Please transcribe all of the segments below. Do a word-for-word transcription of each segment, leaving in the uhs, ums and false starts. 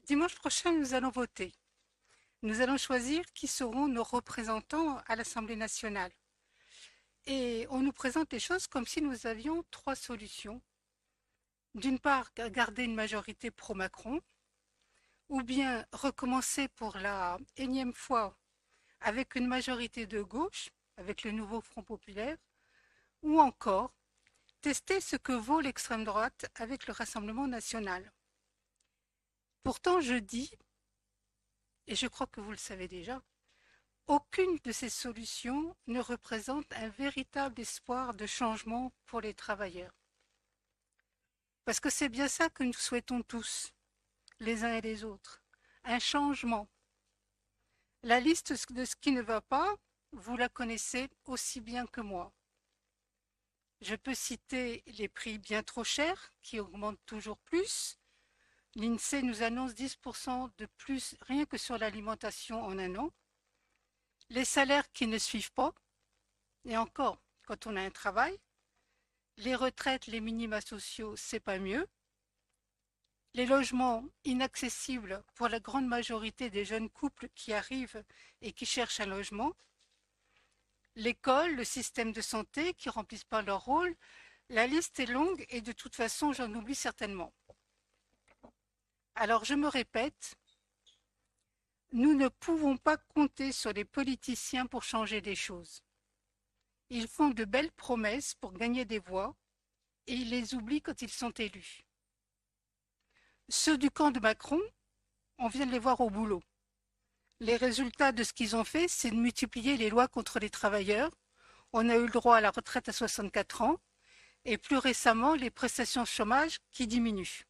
Dimanche prochain, nous allons voter. Nous allons choisir qui seront nos représentants à l'Assemblée nationale. Et on nous présente les choses comme si nous avions trois solutions. D'une part, garder une majorité pro-Macron, ou bien recommencer pour la énième fois avec une majorité de gauche, avec le nouveau Front populaire, ou encore tester ce que vaut l'extrême droite avec le Rassemblement national. Pourtant, je dis, et je crois que vous le savez déjà, aucune de ces solutions ne représente un véritable espoir de changement pour les travailleurs. Parce que c'est bien ça que nous souhaitons tous, les uns et les autres, un changement. La liste de ce qui ne va pas, vous la connaissez aussi bien que moi. Je peux citer les prix bien trop chers qui augmentent toujours plus. L'INSEE nous annonce dix pour cent de plus rien que sur l'alimentation en un an. Les salaires qui ne suivent pas, et encore, quand on a un travail. Les retraites, les minima sociaux, c'est pas mieux. Les logements inaccessibles pour la grande majorité des jeunes couples qui arrivent et qui cherchent un logement. L'école, le système de santé qui ne remplissent pas leur rôle. La liste est longue et de toute façon, j'en oublie certainement. Alors je me répète, nous ne pouvons pas compter sur les politiciens pour changer les choses. Ils font de belles promesses pour gagner des voix et ils les oublient quand ils sont élus. Ceux du camp de Macron, on vient de les voir au boulot. Les résultats de ce qu'ils ont fait, c'est de multiplier les lois contre les travailleurs. On a eu le droit à la retraite à soixante-quatre ans et plus récemment les prestations de chômage qui diminuent.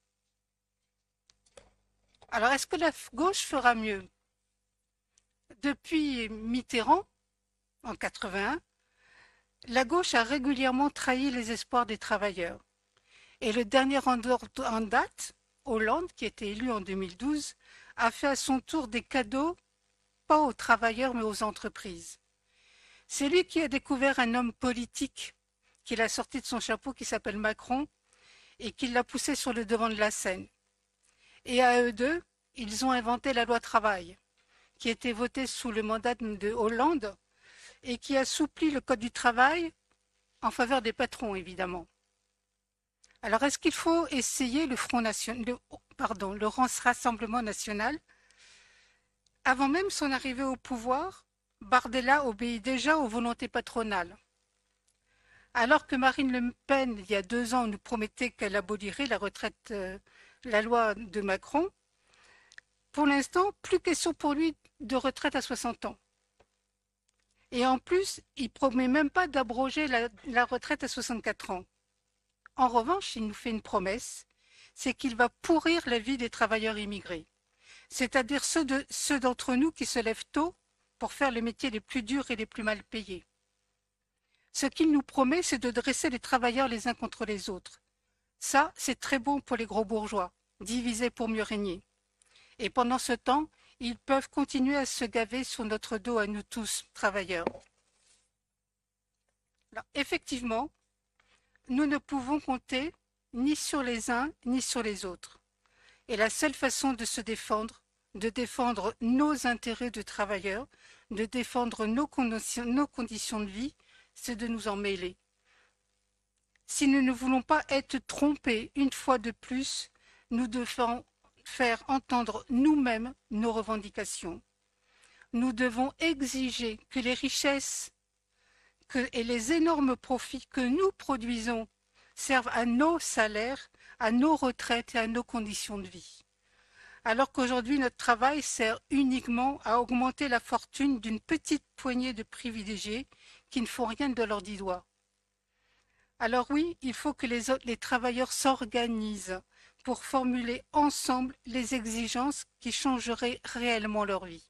Alors, est-ce que la gauche fera mieux? Depuis Mitterrand, en quatre-vingt-un, la gauche a régulièrement trahi les espoirs des travailleurs. Et le dernier en date, Hollande, qui était élu en deux mille douze, a fait à son tour des cadeaux, pas aux travailleurs mais aux entreprises. C'est lui qui a découvert un homme politique qu'il a sorti de son chapeau qui s'appelle Macron et qui l'a poussé sur le devant de la scène. Et à eux deux, ils ont inventé la loi travail, qui a été votée sous le mandat de Hollande et qui assouplit le code du travail en faveur des patrons, évidemment. Alors, est-ce qu'il faut essayer le Front national, le, pardon, le Rassemblement national? Avant même son arrivée au pouvoir, Bardella obéit déjà aux volontés patronales. Alors que Marine Le Pen, il y a deux ans, nous promettait qu'elle abolirait la retraite, euh, la loi de Macron, pour l'instant, plus question pour lui de retraite à soixante ans. Et en plus, il ne promet même pas d'abroger la, la retraite à soixante-quatre ans. En revanche, il nous fait une promesse, c'est qu'il va pourrir la vie des travailleurs immigrés, c'est-à-dire ceux, de, ceux d'entre nous qui se lèvent tôt pour faire les métiers les plus durs et les plus mal payés. Ce qu'il nous promet, c'est de dresser les travailleurs les uns contre les autres. Ça, c'est très bon pour les gros bourgeois, diviser pour mieux régner. Et pendant ce temps, ils peuvent continuer à se gaver sur notre dos à nous tous, travailleurs. Alors, effectivement, nous ne pouvons compter ni sur les uns ni sur les autres. Et la seule façon de se défendre, de défendre nos intérêts de travailleurs, de défendre nos conditions, nos conditions de vie, c'est de nous en mêler. Si nous ne voulons pas être trompés une fois de plus, nous devons faire entendre nous-mêmes nos revendications. Nous devons exiger que les richesses que, et les énormes profits que nous produisons servent à nos salaires, à nos retraites et à nos conditions de vie. Alors qu'aujourd'hui, notre travail sert uniquement à augmenter la fortune d'une petite poignée de privilégiés qui ne font rien de leurs dix doigts. Alors oui, il faut que les, autres, les travailleurs s'organisent pour formuler ensemble les exigences qui changeraient réellement leur vie.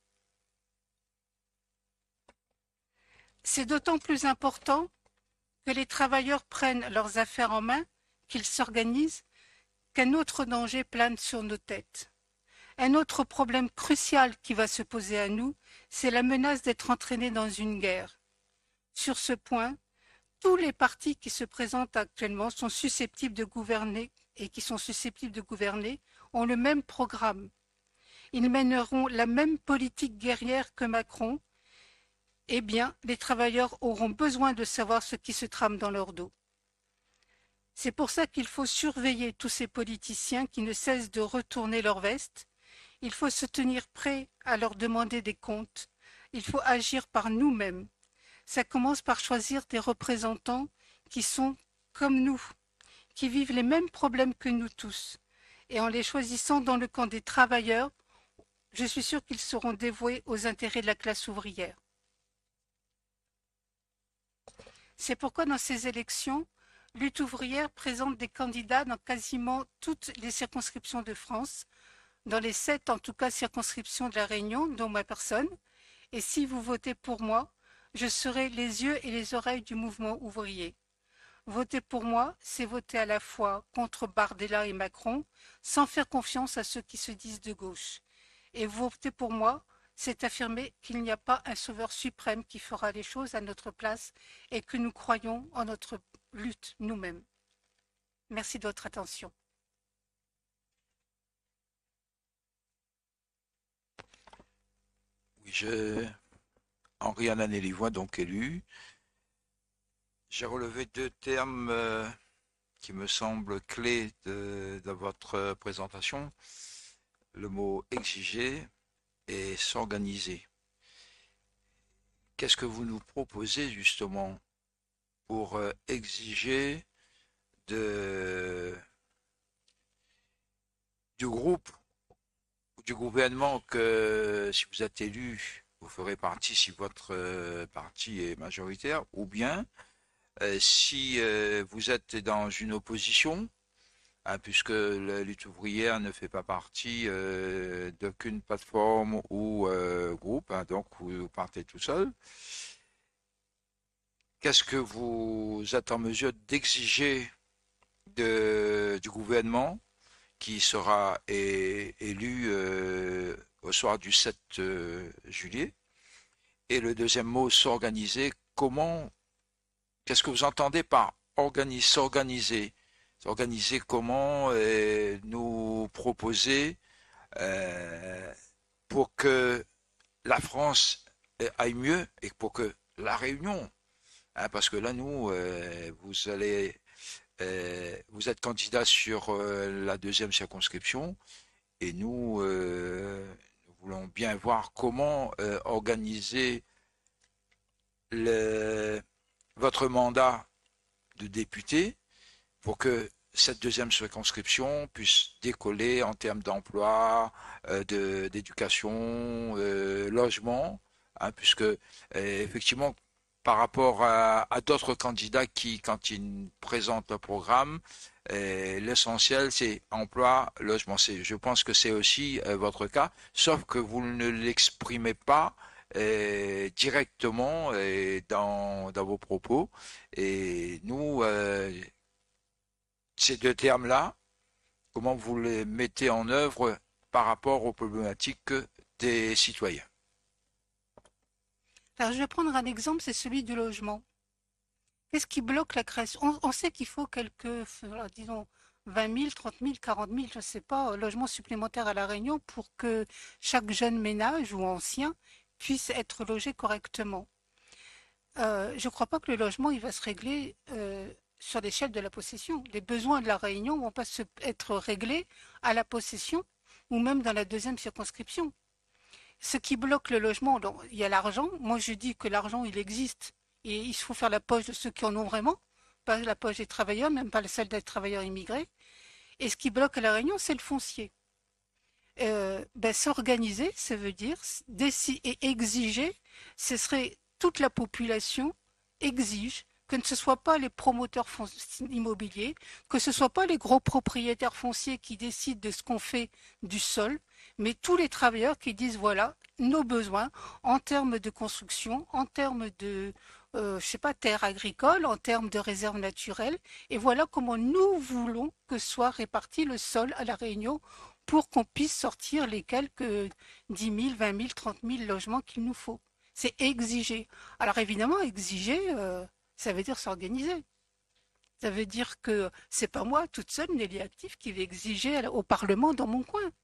C'est d'autant plus important que les travailleurs prennent leurs affaires en main, qu'ils s'organisent, qu'un autre danger plane sur nos têtes. Un autre problème crucial qui va se poser à nous, c'est la menace d'être entraînés dans une guerre. Sur ce point, tous les partis qui se présentent actuellement sont susceptibles de gouverner et qui sont susceptibles de gouverner ont le même programme, ils mèneront la même politique guerrière que Macron, eh bien, les travailleurs auront besoin de savoir ce qui se trame dans leur dos. C'est pour ça qu'il faut surveiller tous ces politiciens qui ne cessent de retourner leur veste. Il faut se tenir prêt à leur demander des comptes. Il faut agir par nous-mêmes. Ça commence par choisir des représentants qui sont comme nous, qui vivent les mêmes problèmes que nous tous. Et en les choisissant dans le camp des travailleurs, je suis sûre qu'ils seront dévoués aux intérêts de la classe ouvrière. C'est pourquoi dans ces élections, Lutte ouvrière présente des candidats dans quasiment toutes les circonscriptions de France, dans les sept en tout cas circonscriptions de la Réunion, dont ma personne. Et si vous votez pour moi, je serai les yeux et les oreilles du mouvement ouvrier. Voter pour moi, c'est voter à la fois contre Bardella et Macron, sans faire confiance à ceux qui se disent de gauche. Et voter pour moi, c'est affirmer qu'il n'y a pas un sauveur suprême qui fera les choses à notre place et que nous croyons en notre lutte nous-mêmes. Merci de votre attention. Oui, je... Henri-Alain Livoin, donc élu. J'ai relevé deux termes euh, qui me semblent clés de, de votre présentation. Le mot exiger et s'organiser. Qu'est-ce que vous nous proposez justement pour euh, exiger de, du groupe ou du gouvernement que si vous êtes élu, vous ferez partie si votre euh, parti est majoritaire, ou bien euh, si euh, vous êtes dans une opposition, hein, puisque la lutte ouvrière ne fait pas partie euh, d'aucune plateforme ou euh, groupe, hein, donc vous partez tout seul. Qu'est-ce que vous êtes en mesure d'exiger de, du gouvernement qui sera é- élu euh, au soir du sept euh, juillet? Et le deuxième mot, s'organiser. Comment, qu'est-ce que vous entendez par organiser, s'organiser? S'organiser comment euh, nous proposer euh, pour que la France aille mieux et pour que la Réunion, hein, parce que là, nous, euh, vous allez, euh, vous êtes candidat sur euh, la deuxième circonscription et nous, euh, nous voulons bien voir comment euh, organiser le, votre mandat de député pour que cette deuxième circonscription puisse décoller en termes d'emploi, euh, de, d'éducation, euh, logement, hein, puisque euh, effectivement, par rapport à, à d'autres candidats qui, quand ils présentent leur programme, euh, l'essentiel c'est emploi, logement. C'est, je pense que c'est aussi euh, votre cas, sauf que vous ne l'exprimez pas euh, directement euh, dans, dans vos propos. Et nous, euh, ces deux termes-là, comment vous les mettez en œuvre par rapport aux problématiques des citoyens? Alors, je vais prendre un exemple, c'est celui du logement. Qu'est-ce qui bloque la création? On, on sait qu'il faut quelques, voilà, disons, vingt mille, trente mille, quarante mille, je ne sais pas, logements supplémentaires à La Réunion pour que chaque jeune ménage ou ancien puisse être logé correctement. Euh, je ne crois pas que le logement il va se régler euh, sur l'échelle de la possession. Les besoins de La Réunion ne vont pas se, être réglés à la possession ou même dans la deuxième circonscription. Ce qui bloque le logement, donc, il y a l'argent. Moi, je dis que l'argent, il existe. Et il faut faire la poche de ceux qui en ont vraiment, pas la poche des travailleurs, même pas celle des travailleurs immigrés. Et ce qui bloque à La Réunion, c'est le foncier. Euh, ben, s'organiser, ça veut dire décider et exiger, ce serait toute la population exige que ce ne soit pas les promoteurs immobiliers, que ce ne soit pas les gros propriétaires fonciers qui décident de ce qu'on fait du sol, mais tous les travailleurs qui disent voilà nos besoins en termes de construction, en termes de euh, je sais pas, terres agricoles, en termes de réserves naturelles, et voilà comment nous voulons que soit réparti le sol à La Réunion pour qu'on puisse sortir les quelques dix mille, vingt mille, trente mille logements qu'il nous faut. C'est exiger. Alors évidemment, exiger, euh, ça veut dire s'organiser. Ça veut dire que c'est pas moi toute seule, Nelly Active, qui vais exiger au Parlement dans mon coin.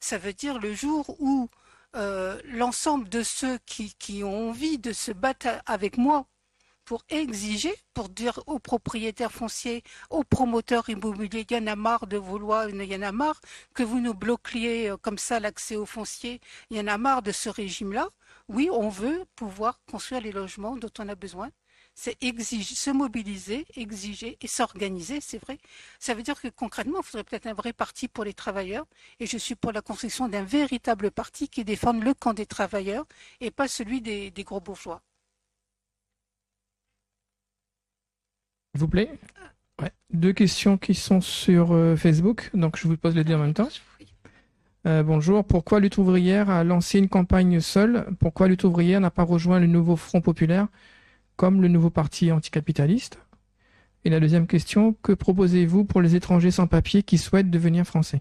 Ça veut dire le jour où euh, l'ensemble de ceux qui, qui ont envie de se battre avec moi pour exiger, pour dire aux propriétaires fonciers, aux promoteurs immobiliers, il y en a marre de vos lois, il y en a marre que vous nous bloquiez euh, comme ça l'accès aux fonciers, il y en a marre de ce régime-là. Oui, on veut pouvoir construire les logements dont on a besoin. C'est exiger, se mobiliser, exiger et s'organiser, c'est vrai. Ça veut dire que concrètement, il faudrait peut-être un vrai parti pour les travailleurs. Et je suis pour la construction d'un véritable parti qui défende le camp des travailleurs et pas celui des, des gros bourgeois. S'il vous plaît. Ouais. Deux questions qui sont sur euh, Facebook, donc je vous pose les deux en même temps. Euh, bonjour, pourquoi Lutte ouvrière a lancé une campagne seule? Pourquoi Lutte ouvrière n'a pas rejoint le nouveau Front populaire comme le nouveau parti anticapitaliste? Et la deuxième question, que proposez-vous pour les étrangers sans papier qui souhaitent devenir français?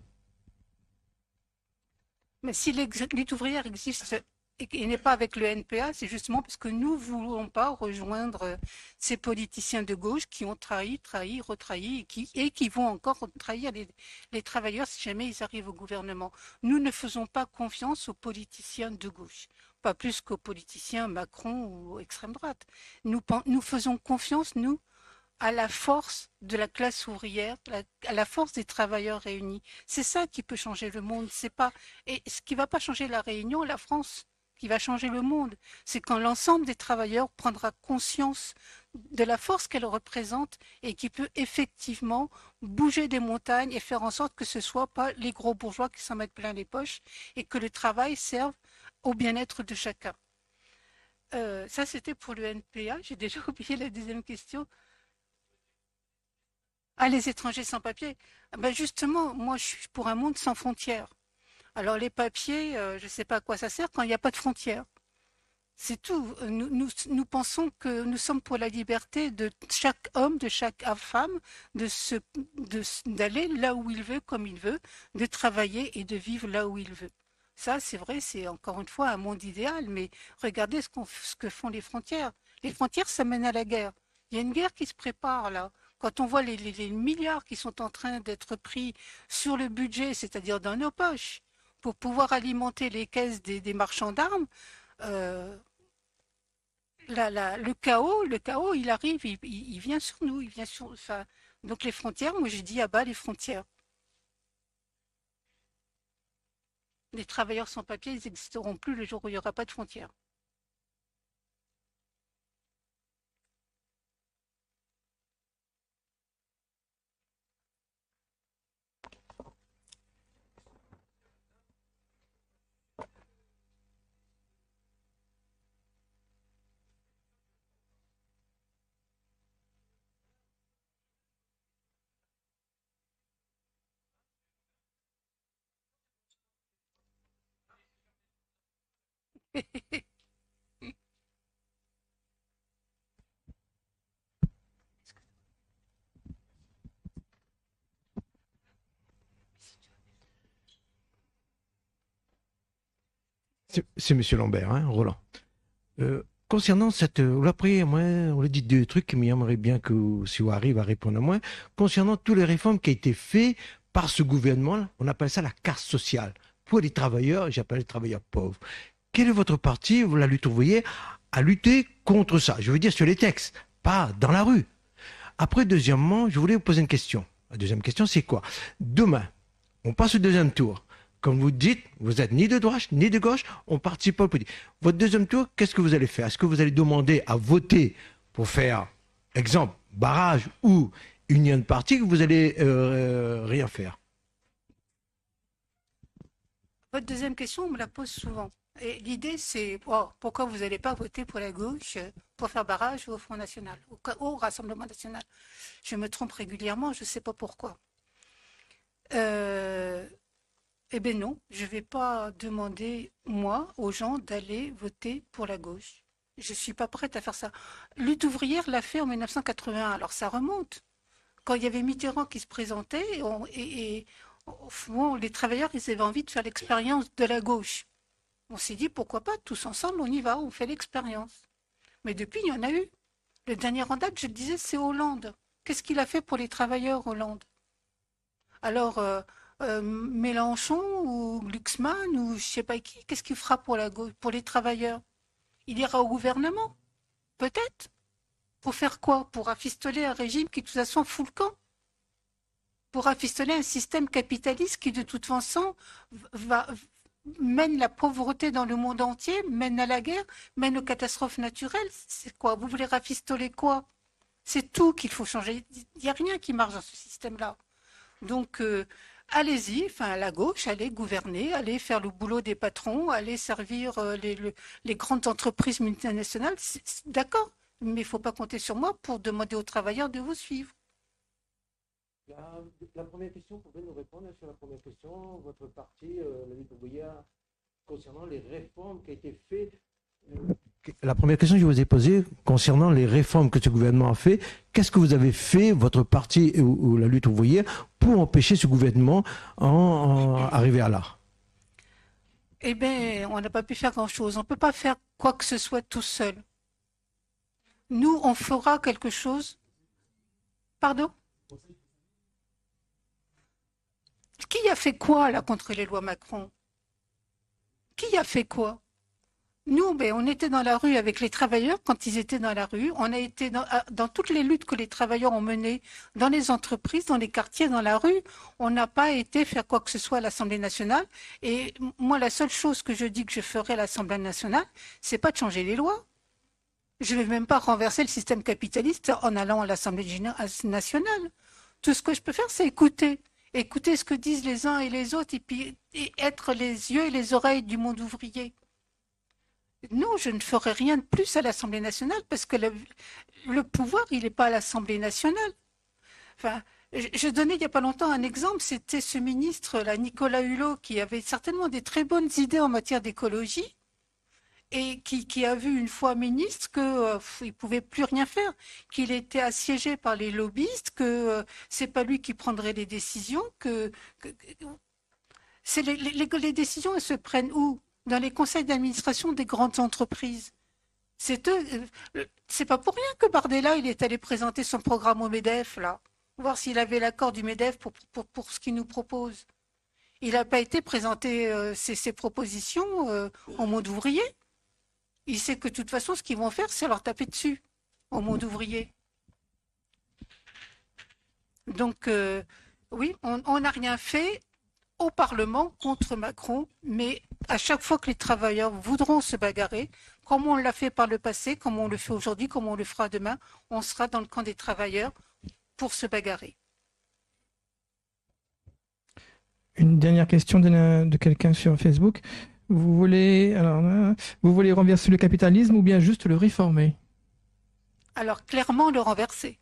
Mais si la lutte ouvrière existe et n'est pas avec le N P A, c'est justement parce que nous ne voulons pas rejoindre ces politiciens de gauche qui ont trahi, trahi, retrahi et qui, et qui vont encore trahir les, les travailleurs si jamais ils arrivent au gouvernement. Nous ne faisons pas confiance aux politiciens de gauche, pas plus qu'aux politiciens Macron ou extrême droite. Nous, nous faisons confiance, nous, à la force de la classe ouvrière, à la force des travailleurs réunis. C'est ça qui peut changer le monde. C'est pas et ce qui va pas changer la Réunion, la France, qui va changer le monde. C'est quand l'ensemble des travailleurs prendra conscience de la force qu'elle représente et qui peut effectivement bouger des montagnes et faire en sorte que ce soit pas les gros bourgeois qui s'en mettent plein les poches et que le travail serve au bien-être de chacun. Euh, ça, c'était pour le N P A. J'ai déjà oublié la deuxième question. Ah, les étrangers sans papier. Ben justement, moi, je suis pour un monde sans frontières. Alors, les papiers, euh, je ne sais pas à quoi ça sert quand il n'y a pas de frontières. C'est tout. Nous, nous, nous pensons que nous sommes pour la liberté de chaque homme, de chaque femme, de se, de, d'aller là où il veut, comme il veut, de travailler et de vivre là où il veut. Ça, c'est vrai, c'est encore une fois un monde idéal, mais regardez ce, qu'on, ce que font les frontières. Les frontières, ça mène à la guerre. Il y a une guerre qui se prépare là. Quand on voit les, les, les milliards qui sont en train d'être pris sur le budget, c'est-à-dire dans nos poches, pour pouvoir alimenter les caisses des, des marchands d'armes, euh, la, la, le chaos, le chaos, il arrive, il, il, il vient sur nous, il vient sur. Enfin, donc les frontières, moi je dis à bas les frontières. Les travailleurs sans papier, ils n'existeront plus le jour où il n'y aura pas de frontières. C'est Monsieur Lambert, hein, Roland. Euh, concernant cette, euh, après, moi, on a dit deux trucs, mais j'aimerais bien que si vous arrivez à répondre à moi. Concernant toutes les réformes qui ont été faites par ce gouvernement, on appelle ça la carte sociale. Pour les travailleurs, j'appelle les travailleurs pauvres. Quel est votre parti, la lutte ouvrière, à lutter contre ça? Je veux dire sur les textes, pas dans la rue. Après, deuxièmement, je voulais vous poser une question. La deuxième question, c'est quoi? Demain, on passe au deuxième tour. Comme vous dites, vous êtes ni de droite ni de gauche, on participe pas au politique. Votre deuxième tour, qu'est-ce que vous allez faire? Est-ce que vous allez demander à voter pour faire, exemple, barrage ou union de parti, que vous allez euh, rien faire? Votre deuxième question, on me la pose souvent. Et l'idée, c'est oh, pourquoi vous n'allez pas voter pour la gauche pour faire barrage au Front National, au, au Rassemblement National? Je me trompe régulièrement, je ne sais pas pourquoi. Euh, Eh bien non, je ne vais pas demander, moi, aux gens d'aller voter pour la gauche. Je ne suis pas prête à faire ça. Lutte ouvrière l'a fait en mille neuf cent quatre-vingt-un, alors ça remonte. Quand il y avait Mitterrand qui se présentait, on, et, et bon, les travailleurs, ils avaient envie de faire l'expérience de la gauche. On s'est dit, pourquoi pas, tous ensemble, on y va, on fait l'expérience. Mais depuis, il y en a eu. Le dernier en date, je le disais, c'est Hollande. Qu'est-ce qu'il a fait pour les travailleurs, Hollande? Alors, euh, euh, Mélenchon ou Glucksmann ou je sais pas qui, qu'est-ce qu'il fera pour la gauche, pour les travailleurs? Il ira au gouvernement, peut-être. Pour faire quoi? Pour rafistoler un régime qui de toute façon fout le camp. Pour rafistoler un système capitaliste qui de toute façon va, mène la pauvreté dans le monde entier, mène à la guerre, mène aux catastrophes naturelles. C'est quoi? Vous voulez rafistoler quoi? C'est tout qu'il faut changer. Il n'y a rien qui marche dans ce système-là. Donc, euh, allez-y, enfin, à la gauche, allez gouverner, allez faire le boulot des patrons, allez servir euh, les, le- les grandes entreprises multinationales. C'est- c'est- D'accord, mais il ne faut pas compter sur moi pour demander aux travailleurs de vous suivre. La, la première question, vous pouvez nous répondre sur la première question, votre parti, euh, la lutte ouvrière, concernant les réformes qui ont été faites. euh, La première question que je vous ai posée concernant les réformes que ce gouvernement a fait, qu'est-ce que vous avez fait, votre parti ou, ou la lutte ouvrière, pour empêcher ce gouvernement en, en arriver à là? Eh bien, on n'a pas pu faire grand-chose. On ne peut pas faire quoi que ce soit tout seul. Nous, on fera quelque chose. Pardon? Qui a fait quoi là contre les lois Macron? Qui a fait quoi? Nous, ben, on était dans la rue avec les travailleurs quand ils étaient dans la rue. On a été dans, à- dans toutes les luttes que les travailleurs ont menées dans les entreprises, dans les quartiers, dans la rue. On n'a pas été faire quoi que ce soit à l'Assemblée nationale. Et m- moi, la seule chose que je dis que je ferai à l'Assemblée nationale, c'est pas de changer les lois. Je vais même pas renverser le système capitaliste en allant à l'Assemblée générale nationale. Tout ce que je peux faire, c'est écouter. Écouter ce que disent les uns et les autres et puis et être les yeux et les oreilles du monde ouvrier. Non, je ne ferai rien de plus à l'Assemblée nationale parce que le, le pouvoir, il n'est pas à l'Assemblée nationale. Enfin, je, je donnais il n'y a pas longtemps un exemple, c'était ce ministre, là, Nicolas Hulot, qui avait certainement des très bonnes idées en matière d'écologie et qui, qui a vu une fois ministre qu'il euh, ne pouvait plus rien faire, qu'il était assiégé par les lobbyistes, que euh, c'est pas lui qui prendrait les décisions, que, que, que c'est les, les, les décisions, elles se prennent où? Dans les conseils d'administration des grandes entreprises. C'est eux, euh, c'est pas pour rien que Bardella, il est allé présenter son programme au MEDEF, là. Voir s'il avait l'accord du MEDEF pour, pour, pour ce qu'il nous propose. Il n'a pas été présenter euh, ses, ses propositions euh, au monde ouvrier. Il sait que de toute façon, ce qu'ils vont faire, c'est leur taper dessus au monde ouvrier. Donc, euh, oui, on n'a rien fait au Parlement contre Macron, mais à chaque fois que les travailleurs voudront se bagarrer, comme on l'a fait par le passé, comme on le fait aujourd'hui, comme on le fera demain, on sera dans le camp des travailleurs pour se bagarrer. Une dernière question de, de quelqu'un sur Facebook. Vous voulez, alors, là, vous voulez renverser le capitalisme ou bien juste le réformer? Alors, clairement, le renverser.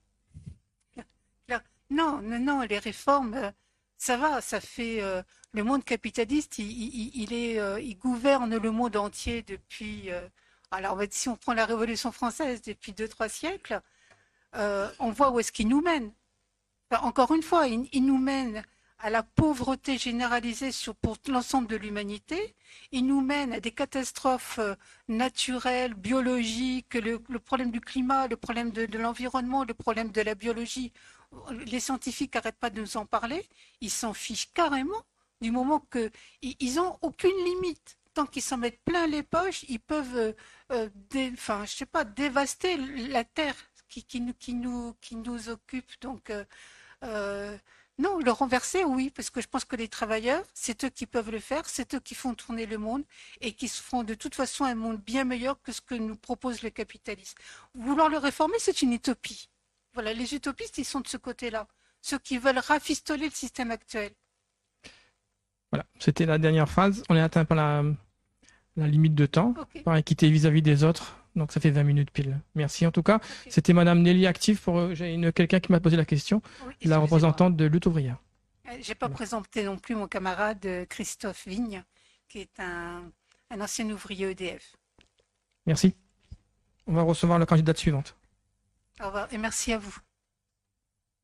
Non, non, non, les réformes, euh, ça va, ça fait... euh, le monde capitaliste, il, il- il est, euh, il gouverne le monde entier depuis... euh, alors, si on prend la Révolution française depuis deux, trois siècles, euh, on voit où est-ce qu'il nous mène. Enfin, encore une fois, il, il nous mène à la pauvreté généralisée sur, pour l'ensemble de l'humanité. Il nous mène à des catastrophes euh, naturelles, biologiques, le, le problème du climat, le problème de, de l'environnement, le problème de la biologie. Les scientifiques n'arrêtent pas de nous en parler. Ils s'en fichent carrément du moment qu'ils n'ont aucune limite. Tant qu'ils s'en mettent plein les poches, ils peuvent euh, euh, dé, enfin, je sais pas, dévaster la terre qui, qui, nous, qui, nous, qui nous occupe. Donc, euh, euh, non, le renverser, oui, parce que je pense que les travailleurs, c'est eux qui peuvent le faire, c'est eux qui font tourner le monde et qui se font de toute façon un monde bien meilleur que ce que nous propose le capitalisme. Vouloir le réformer, c'est une utopie. Voilà, les utopistes, ils sont de ce côté-là. Ceux qui veulent rafistoler le système actuel. Voilà, c'était la dernière phrase. On est atteint par la, la limite de temps, Ok, par équité vis-à-vis des autres. Donc ça fait vingt minutes pile. Merci en tout cas. ok. C'était Madame Nelly Active pour euh, j'ai une quelqu'un qui m'a posé la question, Oui, la excusez-moi. représentante de Lutte ouvrière. Euh, J'ai pas Voilà. présenté non plus mon camarade euh, Christophe Vigne, qui est un, un ancien ouvrier E D F. Merci. On va recevoir la candidate suivante. Au revoir et merci à vous.